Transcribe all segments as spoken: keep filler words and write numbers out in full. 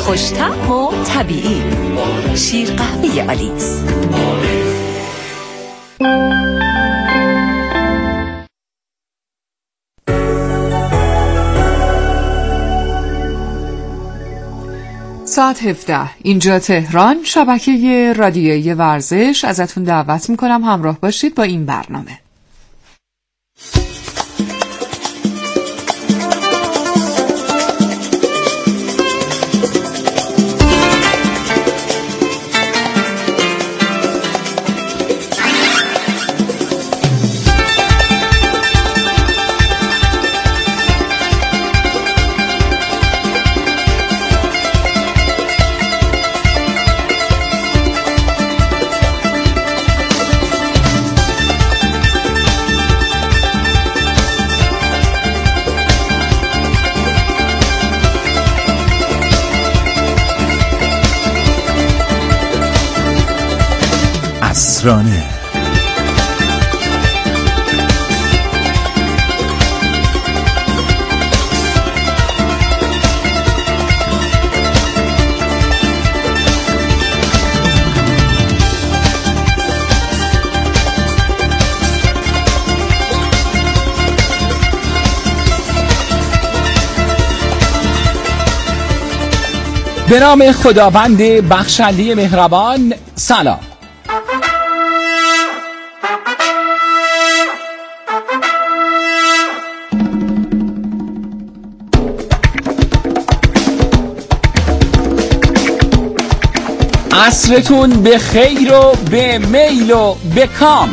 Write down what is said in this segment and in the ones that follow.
خوش‌طعم و طبیعی. شیر قهوه آلیس. ساعت هفده اینجا تهران، شبکه رادیویی ورزش. ازتون دعوت میکنم همراه باشید با این برنامه. عصرانه. به نام خداوند بخشنده مهربان. سلام. عصرتون به خیر و به میل و به کام.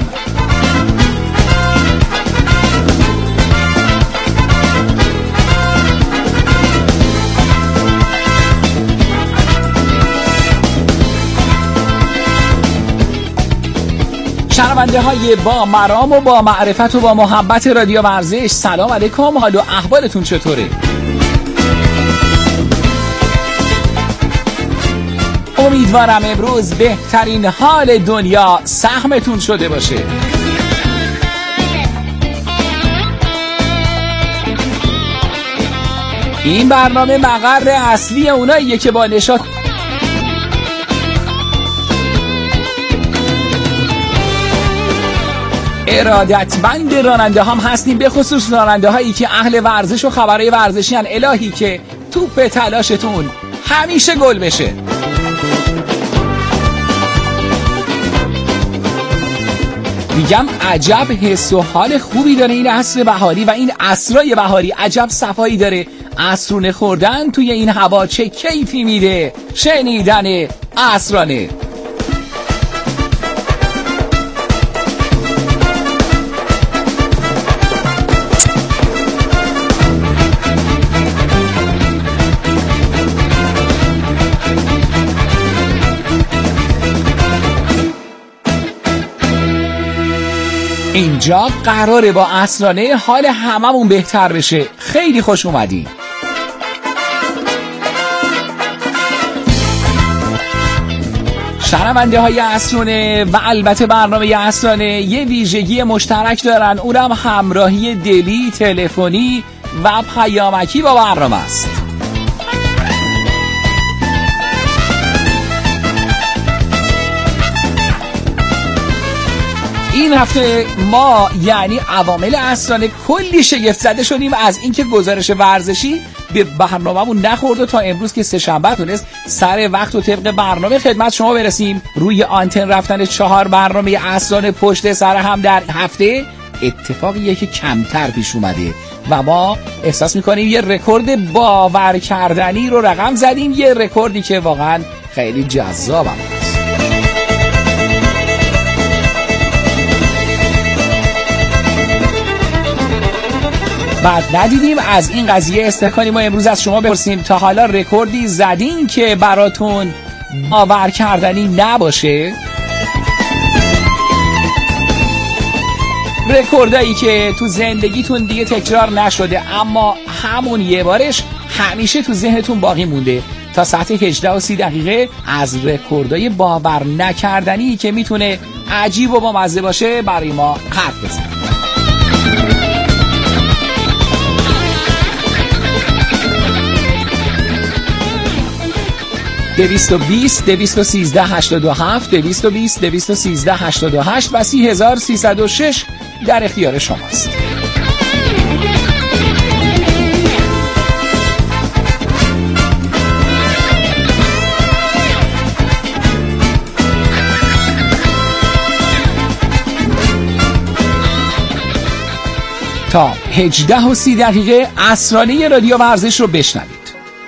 شنونده های با مرام و با معرفت و با محبت رادیو ورزش، سلام علیکم. حال و احوالتون چطوره؟ امیدوارم امروز بهترین حال دنیا سهمتون شده باشه. این برنامه مقر اصلی اوناییه که با نشاط ارادتمند راننده هم هستیم، به خصوص راننده هایی که اهل ورزش و خبرهای ورزشی هن. الهی که توپ تلاشتون همیشه گل بشه. میگم عجب حس و حال خوبی داره این عصر بهاری و این عصرای بهاری. عجب صفایی داره. عصرونه خوردن توی این هوا چه کیفی میده. شنیدن عصرانه. اینجا قراره با عصرانه حال هممون بهتر بشه. خیلی خوش اومدین. شنونده های عصرانه و البته برنامه عصرانه یه ویژگی مشترک دارن، اونم همراهی دلی، تلفنی و پیامکی با برنامه است. این هفته ما یعنی عوامل عصرانه کلی شگفت زده شدیم از اینکه گزارش ورزشی به برنامه‌مون نخورد و تا امروز که سه شنبه تونست سر وقت و طبق برنامه خدمت شما برسیم. روی آنتن رفتن چهار برنامه عصرانه پشت سر هم در هفته اتفاقیه که کمتر پیش اومده و ما احساس میکنیم یه رکورد باور کردنی رو رقم زدیم، یه رکوردی که واقعا خیلی جذابه. بعد ندیدیم از این قضیه استکانی ما امروز از شما بپرسیم تا حالا رکوردی زدین که براتون باور کردنی نباشه؟ رکوردایی که تو زندگیتون دیگه تکرار نشده اما همون یه بارش همیشه تو ذهنتون باقی مونده. تا ساعت هجده و سی دقیقه از رکوردای باور نکردنی که میتونه عجیب و بامزه باشه برای ما حرف بزنیم. دویست و بیست دویست و سیزده هشتاد و هفت دویست و بیست دویست و سیزده هشتاد و هشت و سی هزار سیصد و شش در اختیار شماست. تا هجده و سی دقیقه اسرانه رادیو ورزش رو بشنوید.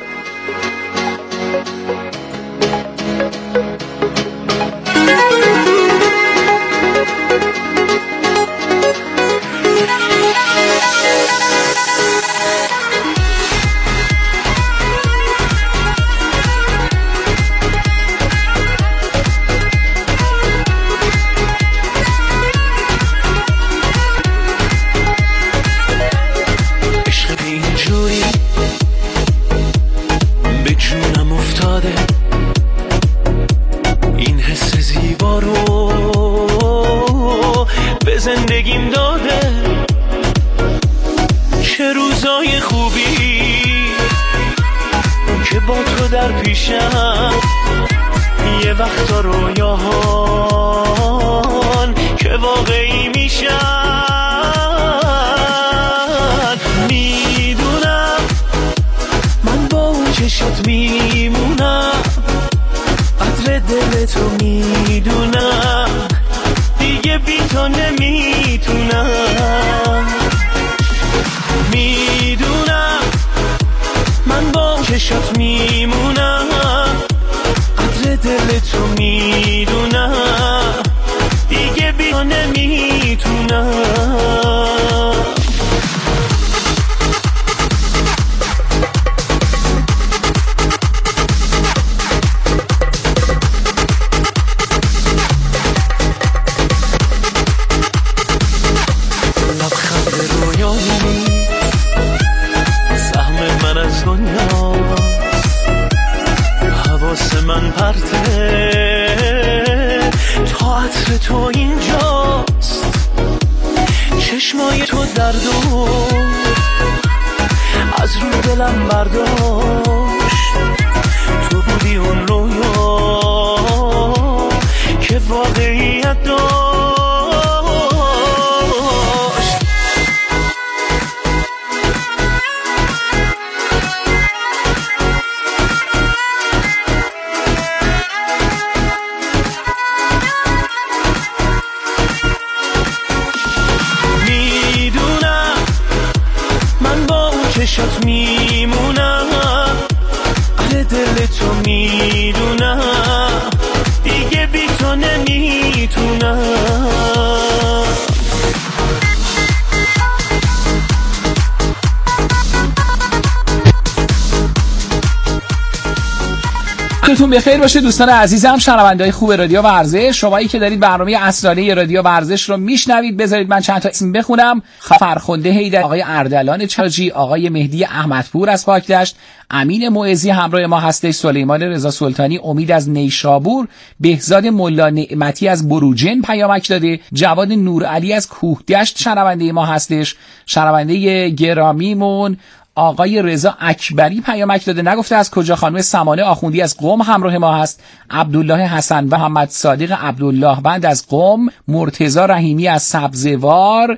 وقتتون بخیر باشه دوستان عزیزم، شنونده‌های خوب رادیو ورزش. شمایی که دارید برنامه اسرانه رادیو ورزش رو میشنوید، بذارید من چند تا اسم بخونم. فرخنده حیدر، آقای اردلان چاجی، آقای مهدی احمدپور از پاکدشت، امین معزی همراه ما هستش، سلیمان رضا سلطانی، امید از نیشابور، بهزاد ملا نعمتی از بروجن پیامک داده، جواد نورعلی از کوهدشت شنونده ما هستش، شنونده گرامیمون آقای رضا اکبری پیامک داده، نگفته از کجا. خانم سمانه آخوندی از قم همراه ما هست، عبدالله حسن و محمد صادق عبدالله بند از قم، مرتضی رحیمی از سبزوار،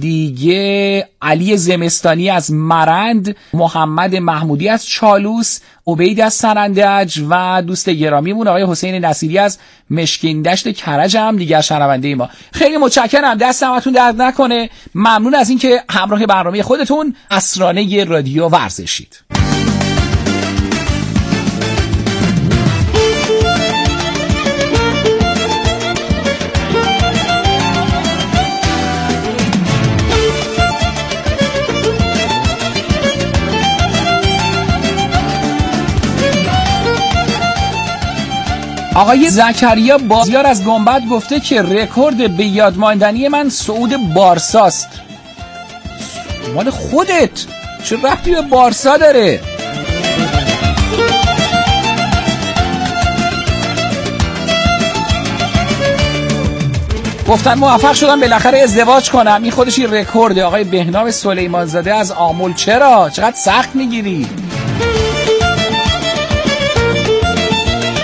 دیگه علی زمستانی از مرند، محمد محمودی از چالوس، عبید از سرندج و دوست گرامیمون آقای حسین نصیری از مشکین دشت کرج هم دیگر شنونده ما. خیلی متشکرم، دست همتون درد نکنه. ممنون از اینکه همراه برنامه خودتون اسرانه رادیو ورزشید. آقای زکریا بازیار از گنبد گفته که رکورد به یاد ماندنی من صعود بارساست. مال خودت، چه ربطی به بارسا داره؟ گفتن موفق شدم بالاخره ازدواج کنم، این خودش این رکورده. آقای بهنام سلیمانزاده از آمل، چرا چقدر سخت میگیری؟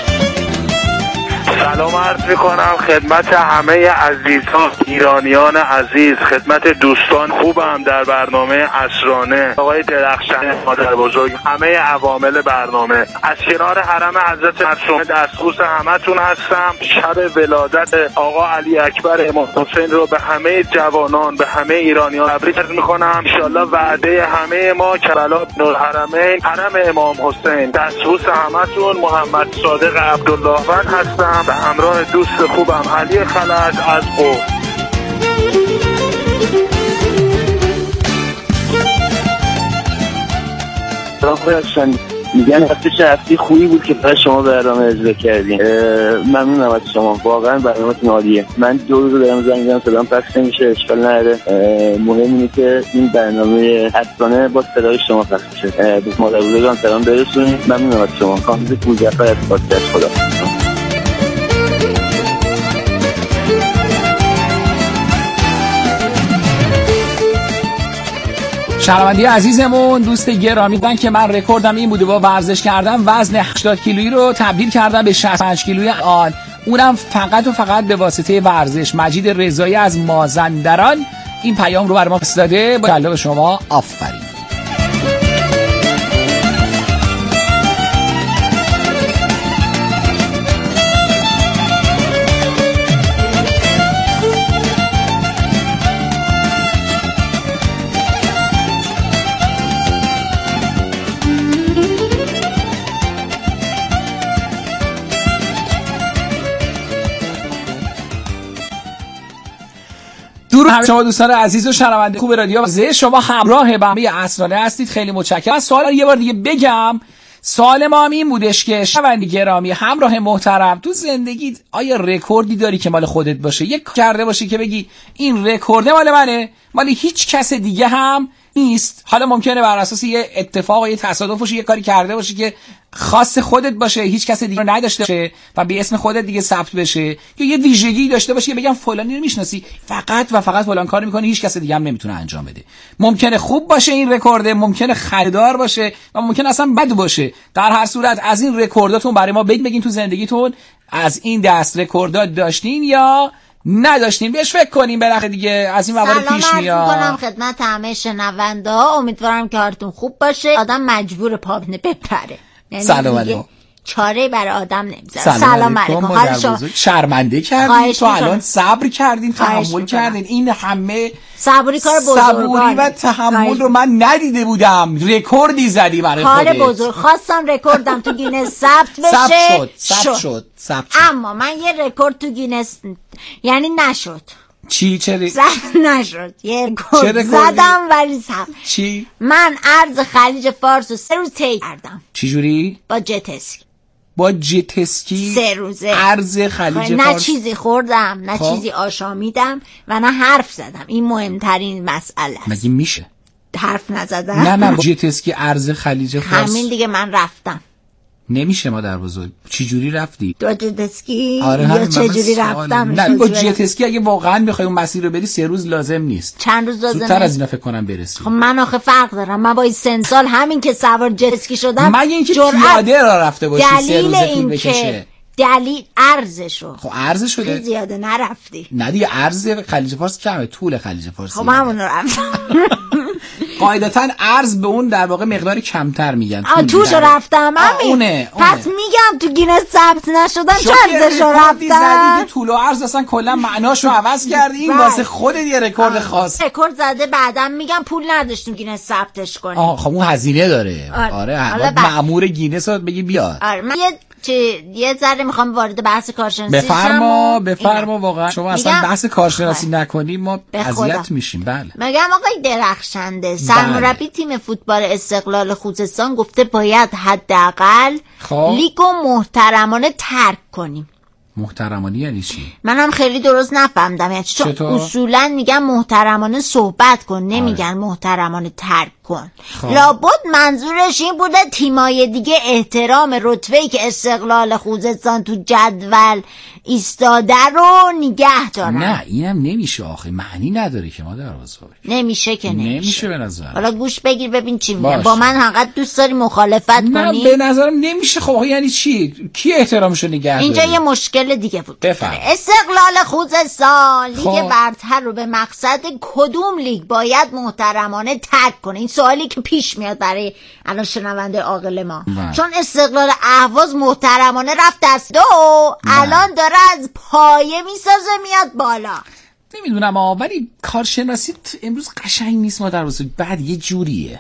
عرض میکنم خدمت همه عزیزان ایرانیان عزیز، خدمت دوستان خوبم در برنامه عصرانه، آقای درخشان مادر بزرگ، همه عوامل برنامه. از کنار حرم حضرت معصومه دستبوس همتون هستم. شب ولادت آقا علی اکبر امام حسین رو به همه جوانان، به همه ایرانیان تبریک میکنم. انشالله وعده همه ما کربلا نورالحرمین، حرم امام حسین. دستبوس همتون محمد صادق عبداللهوند هستم به همراه دوست خوبم علی خلج از قم. راهشان میگن هفته هفته خوبی بود که برای شما برنامه اجرا کردین. ممنونم از شما، واقعا برنامه‌تون عالیه. من دو روز دارم زنگ میزنم صدام پخش نمیشه، اشکال نداره. مهم اینه که این برنامه حسانه با صدای شما پخش شه. به مادر بزرگان سلام برسونید. ممنونم از شما. کامل پورجعفر از پادکست. خدا شنونده عزیزمون، دوست گرامی بودن که من رکوردم این بوده با ورزش کردم وزن هشتاد کیلویی رو تبدیل کردم به شصت و پنج کیلویی آن، اونم فقط و فقط به واسطه ورزش. مجید رضایی از مازندران این پیام رو بر ما فرستاده. با جلال شما آفرین. درود شما دوستان عزیز و شنونده خوب رادیو ورزش، شما همراه برنامه عصرانه هستید. خیلی متشکرم. سوال یه بار دیگه بگم، سوال ما هم این بودش که شنونده گرامی همراه محترم، تو زندگیت آیا رکوردی داری که مال خودت باشه؟ یک کرده باشی که بگی این رکورد مال منه، مال هیچ کس دیگه هم نیست. حالا ممکنه بر اساس یه اتفاق و یه تصادف باشه یه کاری کرده باشی که خاص خودت باشه، هیچ کس دیگه رو نداشته باشه و به اسم خودت دیگه ثبت بشه، یا یه ویژگی داشته باشه بگم فلانی رو میشناسی فقط و فقط فلان کارو میکنه، هیچ کس دیگه هم نمیتونه انجام بده. ممکنه خوب باشه این رکورد، ممکنه خریدار باشه و ممکنه اصلا بد باشه. در هر صورت از این رکورداتون برای ما بگید، بگین تو زندگیتون از این دست رکوردات داشتین یا نداشتیم، بهش فکر کنیم. بالاخره دیگه از این موارد پیش میاد. سلام عرض می‌کنم خدمت همه شنونده ها، امیدوارم که حالتون خوب باشه. آدم مجبور پابنه بپره، یعنی سلام علیکم، چاره برای آدم نمیذاره. سلام, سلام علیکم. حال شما شرمنده کردین تو الان صبر کردین تحمل کردین این همه صبوری کار بزرگانه، صبوری و تحمل رو من ندیده بودم. رکوردی زدی برای خودت. کار بزرگ خواستم رکوردم تو گینس ثبت بشه. ثبت شد ثبت شد ثبت شد اما من یه رکورد تو گینس یعنی نشد. چی چه ثبت نشد. یه رکورد زدم ولی ثبت. چی؟ من ارز خلیج فارس رو سه روز طی کردم. چی جوری؟ با جت اسکی. با جت اسکی سه روزه ارز خلیج نه فارس. نه چیزی خوردم نه خواه. چیزی آشامیدم و نه حرف زدم. این مهمترین مسئله است. مگه میشه حرف نزدم؟ نه نه جت اسکی ارز خلیج فارس. همین دیگه من رفتم. نمیشه مادر بزرگ. چی جوری رفتی؟ با جت اسکی؟ آره یا چه جوری رفتم؟ نه با جت اسکی اگه واقعا بخوای اون مسیر رو بری سه روز لازم نیست. چند روز لازمه؟ زودتر از اینا فکر کنم برسی. خب من آخه فرق دارم. من با این سن سال همین که سوار جت اسکی شدم مگه اینکه پیاده را رفته باشی سه روز طول بکشه. دلیل ارزشو. خب ارز شده. خیلی زیاده نرفتی. نه دیگه ارز خلیج فارس کمه، طول خلیج فارس. خب همون رو رفتم. قاعدتا ارز به اون در واقع مقدار کمتر میگن. آ توش رفتم همین. اونه. پس میگم تو گینس ثبت نشدم چه ارزشو رفتم. زدی که طول و عرض اصلا کلا معناشو عوض کردی. این واسه خودت یه رکورد خاص. رکورد زده بعدم میگم پول نداشتیم گینس ثبتش کنیم. آه خب اون هزینه داره. آره, آره. مأمور گینس رو بگی بیاد. آره من یه چه یه ذره میخوام وارد بحث کارشناسی شم. بفرما بفرما واقعا شما اصلا بحث کارشناسی نکنی ما اذیت میشیم. بله میگم آقای درخشنده سرمربی تیم فوتبال استقلال خوزستان گفته باید حداقل لیگو محترمانه ترک کنیم. محترمانه یعنی چی؟ منم خیلی درست نفهمیدم یعنی چون اصولا میگن محترمانه صحبت کن، نمیگن آره. محترمانه ترک کن. کن. لابد منظورش این بوده تیمای دیگه احترام رتبه‌ای که استقلال خوزستان تو جدول ایستاده رو نگه دارن. نه اینم نمیشه آخه، معنی نداره که ما در بزرگ نمیشه که نمیشه, نمیشه به نظر. حالا گوش بگیر ببین چی میگه. با من حقیقت دوست داری مخالفت نه کنی؟ به نظرم نمیشه. خب یعنی چی؟ کی احترامشو نگه داره؟ اینجا یه مشکل دیگه بود. بفهم. استقلال خوزستان لیگ خب. برتر رو به مقصد کدوم لیگ باید محترمانه ترک کنه؟ این سوالی که پیش میاد برای الان شنونده عاقل ما. من. چون استقلال اهواز محترمانه رفت دست دو، الان داره از پایه میسازه میاد بالا. نمیدونم آه، ولی کارشناسی امروز قشنگ نیست. ما در بزرگ بعد یه جوریه.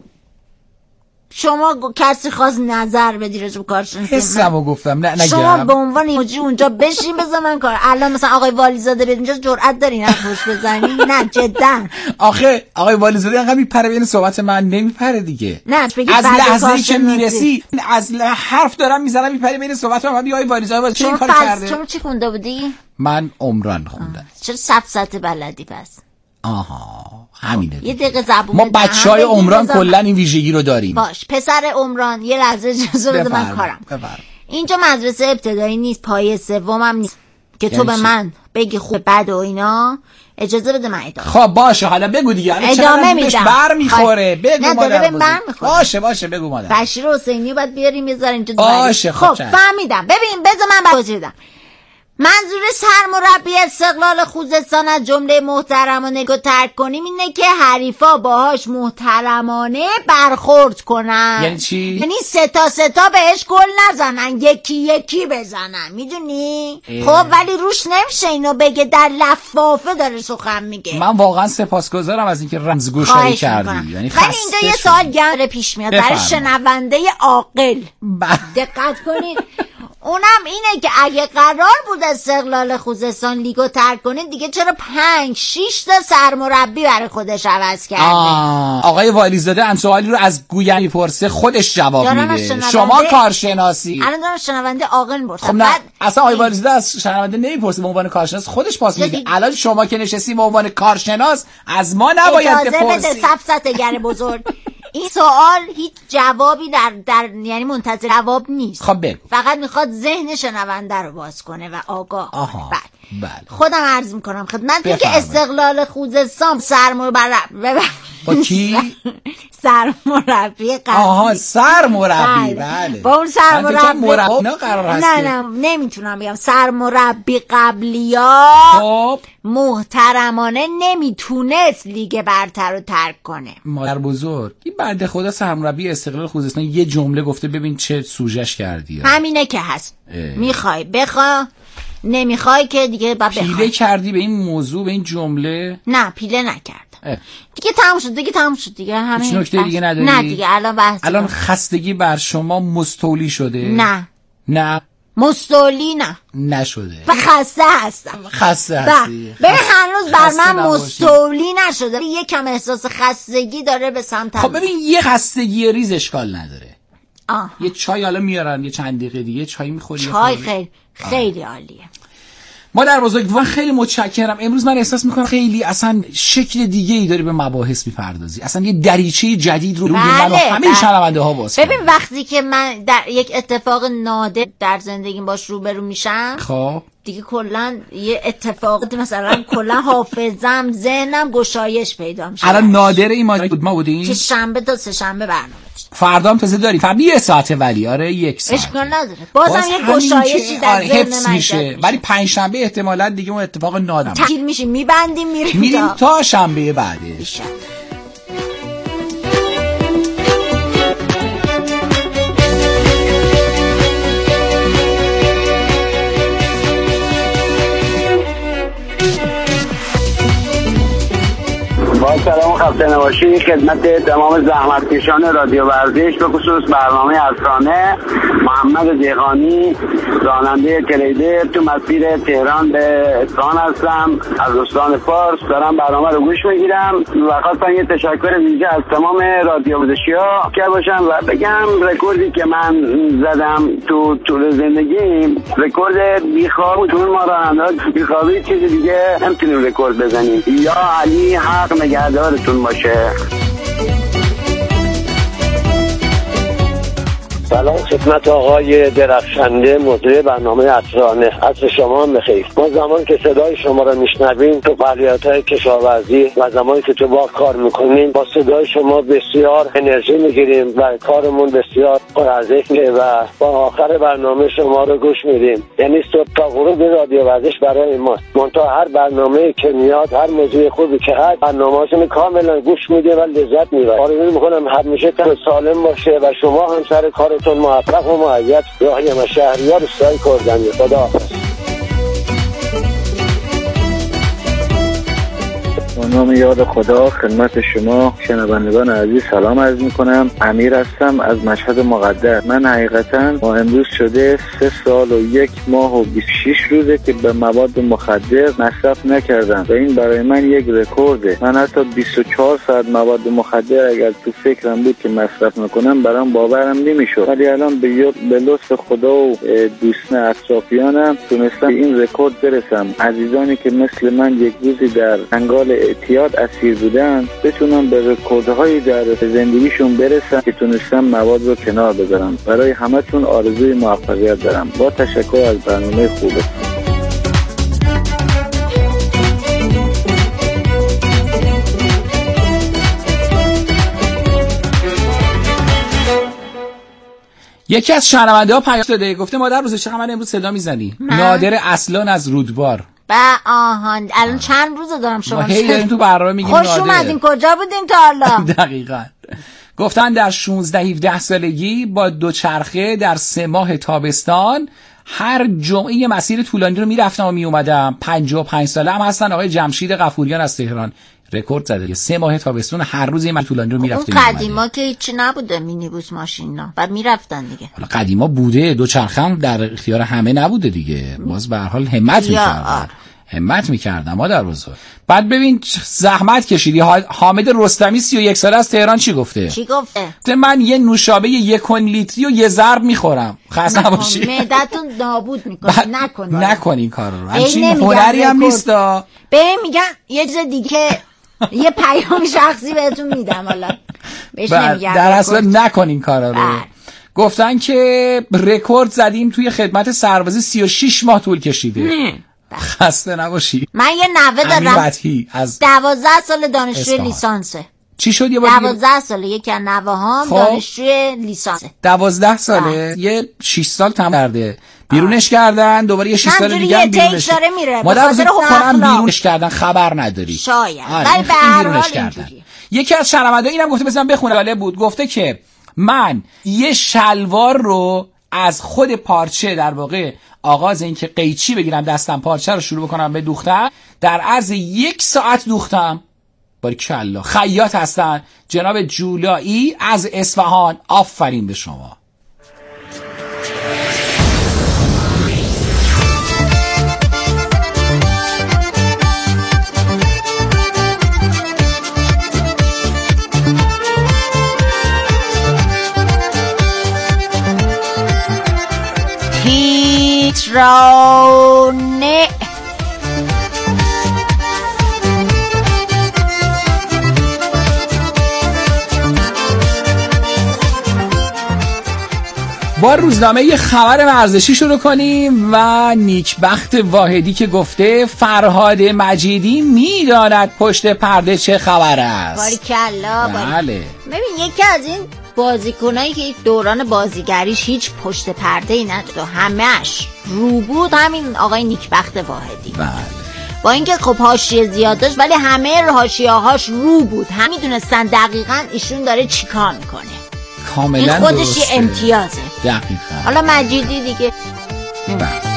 شما کسی خواست نظر بدی راجع به کارشناسی؟ حسمو گفتم. نه نگم. شما به عنوان موجی اونجا بشین بذار من کار. الان مثلا آقای والیزاده بیاد اینجا جرئت داری حرفش بزنی؟ نه جدا. آخه آقای والیزاده انقدر میپره بین صحبت من نمیپره دیگه. نه از لحظه‌ای که میرسی از حرف دارم میزنم میپره بین صحبت من. آقای والیزاده چه کار کرده؟ شما چی خونده بودی؟ من عمران خوندم. چرا سفسطه بلدی پس؟ آها همینه. یه دقیقه زبون ما بچهای عمران کلا این ویژگی رو داریم. باش پسر عمران یه لحظه اجازه بده من کارم. بفرم. اینجا مدرسه ابتدایی نیست، پایه سومم نیست که تو به من بگی خوب بد و اینا. اجازه بده من ادامه. خب باشه حالا بگو دیگه. الان ادامه میدم. بر میخوره. بگو نه مادر. بر میخوره. باشه باشه بگو مادر. بشیر حسینی بعد بیاریم بذار اینجا. باشه خب فهمیدم. ببین بذار من توضیح بدم. منظور سرمربی استقلال خوزستان از جمله محترمانه که ترک کنیم اینه که حریفا باهاش محترمانه برخورد کنن. یعنی چی؟ یعنی سه تا سه تا بهش گل نزنن، یکی یکی بزنن، میدونی؟ خب ولی روش نمیشه اینو بگه، در لفافه داره سخن میگه. من واقعا سپاسگزارم از اینکه رمزگشایی کردی. یعنی ولی اینجا یه سوال گنده پیش میاد برای شنونده عاقل. دقت کنین. اونم اینه که اگه قرار بود استقلال خوزستان لیگو ترک کنه دیگه چرا پنج شیش تا سرمربی برای خودش عوض کرده؟ آقای والیزاده هم سوالی رو از گوین میپرسه خودش جواب میده. شما کارشناسی. الان دارم شنونده عاقل میپرسه. خب نه بعد... اصلا آقای والیزاده از شنونده نمیپرسه، به عنوان کارشناس خودش پاس میده. الان شما که نشستی به عنوان کارشناس از ما نباید بپرسی. اجازه بده سفسطه‌گر بزرگ. این سوال هیچ جوابی در در یعنی منتظر جواب نیست. خب بگو. فقط میخواد ذهن شنونده رو باز کنه و آگاه. آها. بله. بله. خودم عرض میکنم خدمتتون که استقلال خوزستان سرمربی با کی؟ سرمربی قبلی. آها سرمربی. بله. با اون سرمربی اینا قرار هست. نه نه نمیتونم بگم سرمربی قبلیا خب محترمانه نمیتونست لیگ برتر رو ترک کنه. مادر بزرگ این بنده خدا سرمربی استقلال خوزستان یه جمله گفته ببین چه سوژش کردی. همینه که هست. میخوای بخوا نمیخوای که دیگه بعد بخوای. پیله کردی به این موضوع به این جمله؟ نه پیله نکردم. دیگه تموم شد دیگه تموم شد دیگه همین. هیچ نکته دیگه نداری؟ نه دیگه الان بحث الان خستگی بر شما مستولی شده؟ نه نه مستولی نه نشده و خسته هستم. خسته هستی؟ به هنوز بر من مستولی نشده. یکم احساس خستگی داره به سمت. خب ببین یه خستگی ریز اشکال نداره. آه. یه چای حالا میارن یه چند دقیقه دیگه چای میخوری. چای خیلی خیلی عالیه. مادر بزرگ واقعا خیلی متشکرم. امروز من احساس میکنم خیلی اصلا شکل دیگه ای داری به مباحث میپردازی. اصلا یه دریچه جدید رو روی من و همه شنونده ها باز ببین وقتی که من در یک اتفاق نادر در زندگیم باش روبرو میشم خب دیگه کلا یه اتفاق مثلا کلا حافظم ذهنم گشایش پیدا میشه. الان نادر این ما بود ما بودیم که شنبه تا سه شنبه برنامه فردا هم تازه داریم. فردا یه ساعته ولی آره یک ساعت اشکال نداره. بازم باز یه گشایشی در ذهن من میشه. ولی پنج شنبه احتمالاً دیگه اون اتفاق نادر تکیل میشیم میبندیم میریم میریم تا, تا شنبه بعدش. با سلام و خسته نباشید خدمت تمام زحمتکشان رادیو ورزش به خصوص برنامه اسرانه. محمد دیقانی راننده کلیدر تو مسیر تهران به اصفهان هستم. از استان فارس دارم برنامه رو گوش میگیرم و خواستم یه تشکر ویژه از تمام رادیو ورزشی‌ها کرده باشم و بگم رکوردی که من زدم تو طول زندگیم رکورد بیخواب تو ما راننده بیخوابی چیز دیگه نمیتونیم رکورد بزنیم. یا علی حق نگهدارتون باشه. سلام خدمت آقای درخشنده مدیر برنامه عطرانه. عصر شما هم بخیر. ما زمان که صدای شما رو میشنویم تو فعالیت‌های کشاورزی و زمانی که تو باغ کار میکنیم با صدای شما بسیار انرژی میگیریم و کارمون بسیار پرارزش میشه و با آخر برنامه شما رو گوش میدیم. یعنی صبح تا غروب رادیو ورزش برای ما. منتها هر برنامه که میاد، هر موضوع خوبی که هست، برنامه‌هاشون کاملا گوش میده و لذت میبره. آرزو میکنم همیشه تن سالم باشه و شما هم سر کارتون موفق و مؤید. راهیم شهریار روستای کردنی. خدا به نام یاد خدا خدمت شما شنوندگان عزیز سلام عرض میکنم. امیر هستم از مشهد مقدر. من حقیقتا ما امروز شده سه سال و یک ماه و بیست و شش روزه که به مواد مخدر مصرف نکردم و این برای من یک رکورده. من حتی بیست و چهار ساعت مواد مخدر اگر تو فکرم بود که مصرف نکنم برام باورم نمیشد، ولی الان به به لطف خدا و دوستان اطرافیانم تونستم این رکورد برسم. عزیزانی که مثل من یک روزی در انگال اعتیاد اسیر بودن بتونن به رکوردهایی در زندگیشون برسن که تونستن مواد رو کنار بذارن. برای همتون آرزوی موفقیت دارم. با تشکر از برنامه خوبه. یکی از شنونده ها پیام داده گفته مادر روز چقدر من امروز صدا میزنی؟ نادر اصلان از رودبار. با آهان الان چند روزه دارم شما ما هی داریم تو برنامه میگیم نادر. خوش اومدین. کجا بودیم تا حالا؟ دقیقاً. گفتن در شانزده هفده سالگی با دوچرخه در سه ماه تابستان هر جمعه مسیر طولانی رو میرفتم و میومدم. پنجاه و پنج ساله هم هستن آقای جمشید غفوریان از تهران. رکورد زده. سه ماه تابستون هر روز این طولانی رو میرفته. اون قدیما که هیچی نبوده، مینیبوس ماشینا بعد میرفتن دیگه. حالا قدیما بوده، دوچرخه هم در اختیار همه نبوده دیگه. باز به هر حال همت میکردن. همت میکردم مادر بزرگ. بعد ببین زحمت کشیدی. حامد رستمی سی و یک ساله از تهران چی گفته؟ چی گفته؟ من یه نوشابه یک لیتری و یه ضرب میخورم. خسته نباشی. معدتون نابود میکنه. نکن نکن این کار رو. همچین هنری هم نیستا. ببین میگن یه چیز دیگه یه پیام شخصی بهتون میدم حالا. بهش نمیگم. در اصل نکن این کارا رو. گفتن که رکورد زدیم توی خدمت سربازی سی و شش ماه طول کشیده. خسته نباشی. من یه نوه دارم از دوازده سال دانشجوی لیسانسه. چی شد یه بار؟ دوازده ساله یکی از نوه هام خب. دانشجوی لیسانسه. دوازده ساله یه شش سال تمام کرده. بیرونش کردن دوباره یه شش سال دیگه هم بیرونش داره میره. مادر بزرگ کنم بیرونش کردن خبر نداری. شاید. ولی به هر حال اینجوریه. یکی از شنونده اینم گفته بزنم بخونه. جالب بود. گفته که من یه شلوار رو از خود پارچه در واقع آغاز این که قیچی بگیرم دستم پارچه رو شروع بکنم به دوختن در عرض یک ساعت دوختم. باریکالله. خیاط هستن جناب جولایی از اصفهان. آفرین به شما. هیترونه با روزنامه یه خبر ورزشی شروع کنیم و نیکبخت واحدی که گفته فرهاد مجیدی میداند پشت پرده چه خبر است. باریکالله. بله. ببین یکی از این بازیکنایی که دوران بازیگریش هیچ پشت پرده ای نداشت و همه‌اش رو بود همین آقای نیکبخت واحدی. بله. با اینکه خب حاشیه زیاد داشت ولی همه حاشیه‌هاش رو بود. هم میدونستن دقیقاً ایشون داره چیکار میکنه. کاملا این خودش یه امتیازه. دقیقاً. حالا مجیدی دیگه. بله.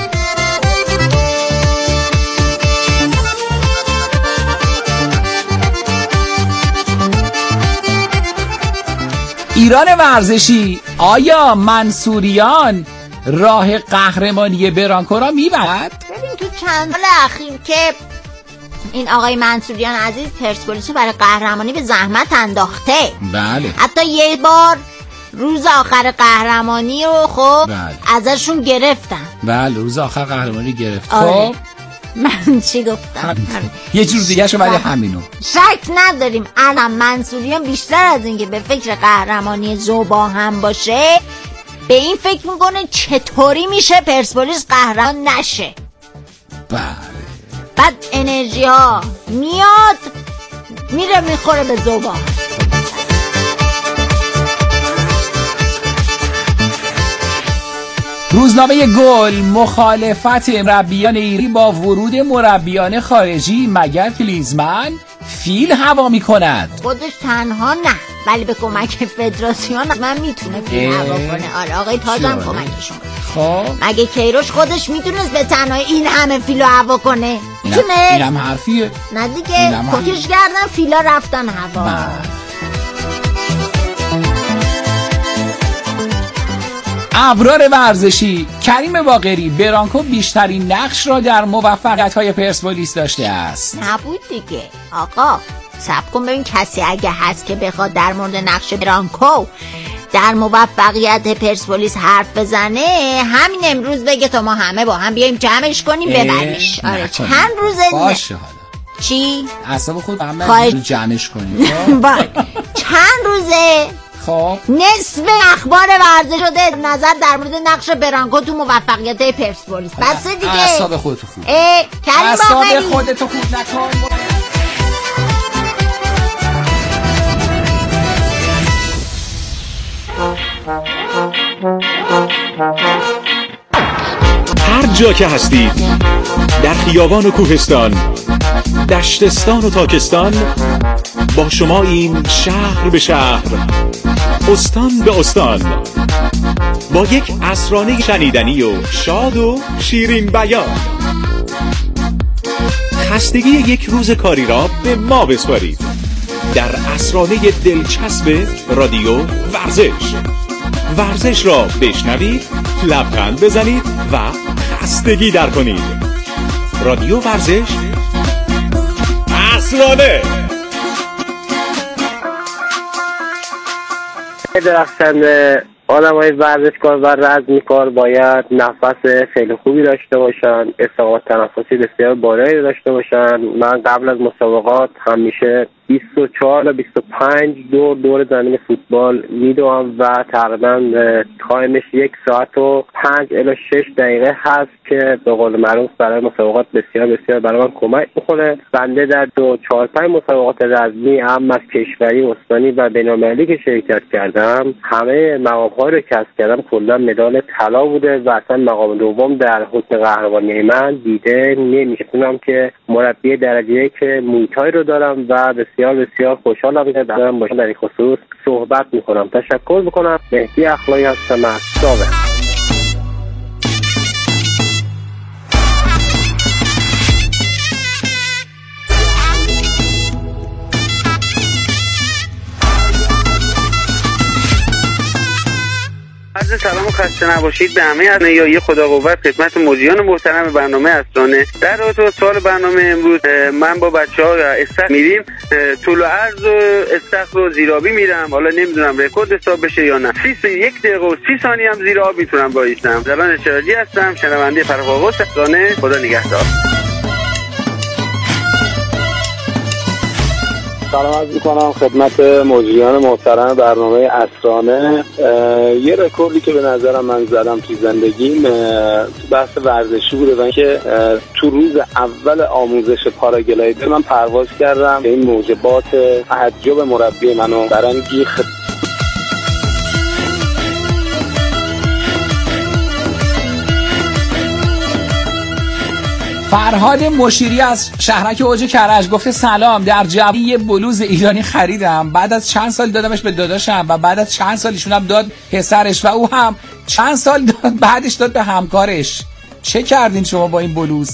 ایران ورزشی آیا منصوریان راه قهرمانی برانکو را میبرد؟ ببین تو چند سال اخیر که این آقای منصوریان عزیز پرسپولیس برای قهرمانی به زحمت انداخته. بله. حتی یه بار روز آخر قهرمانی رو خب بله. ازشون گرفتن. بله روز آخر قهرمانی گرفت. آره. خب من چی گفتم؟ یه جور دیگه شو ولی همینو شک نداریم الان منصوریان بیشتر از اینکه به فکر قهرمانی زوبا هم باشه به این فکر میکنه چطوری میشه پرسپولیس قهرمان نشه. بله. بعد انرژی ها میاد میره میخوره به زبان. روزنامه گل مخالفت مربیان ایرانی با ورود مربیان خارجی، مگر کلیزمن فیل هوا می کند؟ خودش تنها نه، ولی به کمک فدراسیون من میتونه فیل هوا کنه. آره آقای تاج هم کمکشون. خب مگه کیروش خودش میتونست به تنهایی این همه فیلو هوا کنه؟ میتونه؟ اینم حرفیه. نه دیگه کتش کردن فیلا رفتن هوا. ابرار ورزشی، کریم باقری، برانکو بیشترین نقش را در موفقیت‌های پرسپولیس داشته است. نبود دیگه آقا، صبر کن ببین کسی اگه هست که بخواد در مورد نقش برانکو در موفقیت پرسپولیس حرف بزنه همین امروز بگه تا ما همه با هم بیایم جمعش کنیم ببریش. آره چند روزه باشه حالا چی؟ اصلا خود همه جمعش کنیم. چند روزه خب نصف اخبار ورزش شده نظر در مورد نقش برانکو تو موفقیت پرسپولیس. بس دیگه اعصاب خودتو خوب اه کریم باقری اعصاب خودتو خوب نکن. هر جا که هستید، در خیابان و کوهستان، دشتستان و تاکستان، با شما این شهر به شهر، استان به استان، با یک عصرانه شنیدنی و شاد و شیرین بیان. خستگی یک روز کاری را به ما بسپارید در عصرانه دلچسب رادیو ورزش. ورزش را بشنوید، لبخند بزنید و خستگی در کنید. رادیو ورزش عصرانه. درخشنده آدم های ورزشکار و رزمیکار باید نفس خیلی خوبی داشته باشن، استقامت تنفسی بسیار بالایی داشته باشن. من قبل از مسابقات همیشه بیست و چهار تا بیست و پنج دور دور زمین فوتبال میدوم و تقریبا تایمش یک ساعت و پنج الی شش دقیقه هست که به قول معروف برای مسابقات بسیار بسیار برای من کمک میکنه. بنده در دو چهار پنج مسابقات رزمی هم از کشوری، استانی و بین‌المللی که شرکت کردم همه مقام‌ها رو کسب کردم. کلا مدال طلا بوده و اصلا مقام دوم در حوزه قهرمانی من دیده نمیشه. اونم که مربی درجه یک مویتای رو دارم و بسیار بسیار خوشحالم که دارم باشم در این خصوص صحبت میکنم. تشکر میکنم. مهدی اخلاقی هستم از ساوه. عرض سلام و خسته نباشید به همه از نیایی خدا قوت خدمت مجریان محترم برنامه عصرانه. در رابطه با سوال برنامه امروز من با بچه‌ها استخر میریم طول و عرض و استخر رو زیرابی میرم. حالا نمیدونم رکورد حساب بشه یا نه. سی یک دقیقه و سی ثانیه هم زیر آب میتونم بایستم. زبان شراجی هستم، شنونده فرخ آقا عصرانه. خدا نگهدار. سلام عرض میکنم خدمت مجریان محترم برنامه عصرانه. یه رکوردی که به نظرم من زدم توی زندگیم تو بحث ورزشی بوده و اینکه تو روز اول آموزش پاراگلایدر من پرواز کردم به این موجبات تعجب مربی منو برانگیخت. فرهاد مشیری از شهرک اوج کرج گفته سلام، در جوانی یه بلوز ایرانی خریدم، بعد از چند سال دادمش به داداشم و بعد از چند سال ایشون هم داد پسرش و او هم چند سال داد بعدش داد به همکارش. چه کردین شما با این بلوز؟